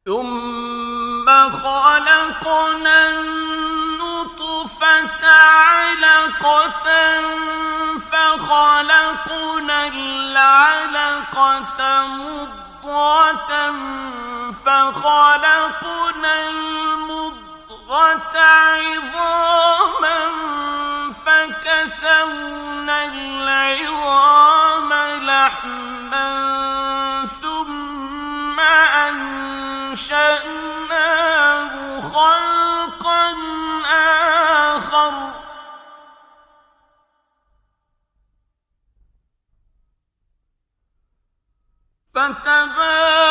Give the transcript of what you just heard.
ثم خلقنا النطفة علقة فخلقنا العلقة مضغة فخلقنا المضغة عظاما فكسونا العظام لحما ثم أنشأناه خلقا آخر فتبارك